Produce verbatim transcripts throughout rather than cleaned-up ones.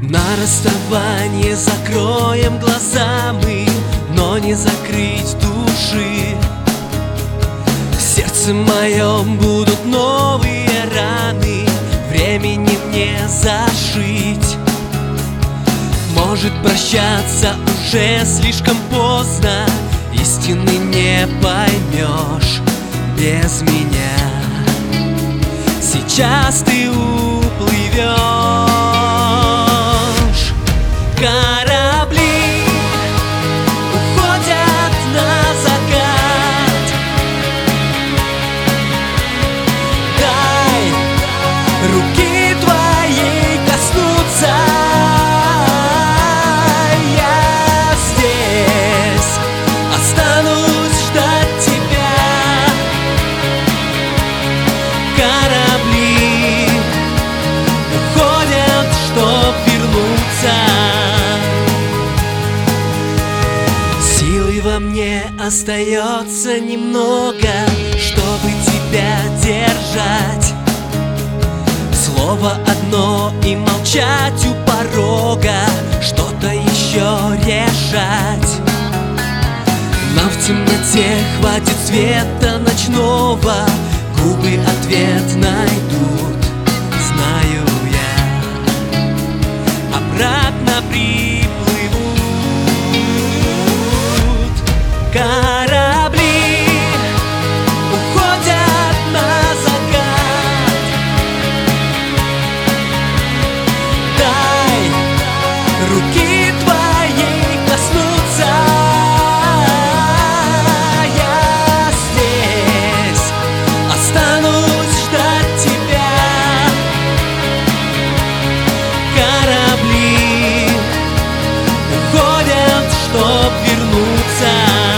На расставание закроем глаза мы, но не закрыть души. В сердце моем будут новые раны, временем не зашить. Может, прощаться уже слишком поздно, истины не поймешь без меня. Сейчас ты уплывешь. Корабли уходят на закат. Дай руки твоей коснуться. Я здесь останусь ждать тебя. Корабли уходят, чтоб вернуться. Силы во мне остается немного, чтобы тебя держать. Слово одно и молчать у порога, что-то еще решать. Нам в темноте хватит света ночного, губы ответ найдут, знаю я. Обратно приплывут. Корабли уходят на закат. Дай руки твоей коснуться. Я здесь останусь ждать тебя. Корабли уходят, чтоб вернуться.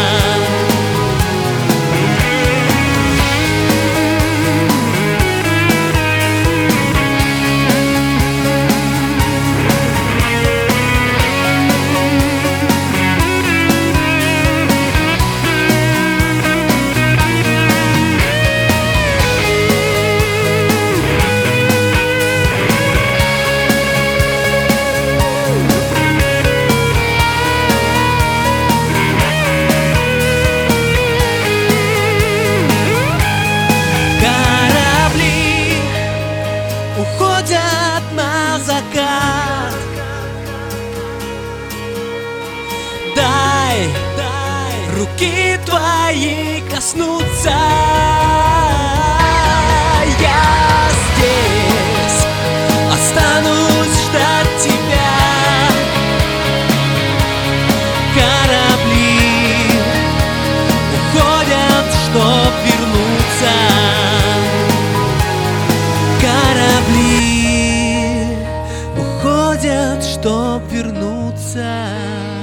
Уходят на закат. Дай, дай руки твои коснуться. Я здесь останусь ждать тебя. Корабли уходят, чтоб вернуться. Корабли уходят, чтоб вернуться.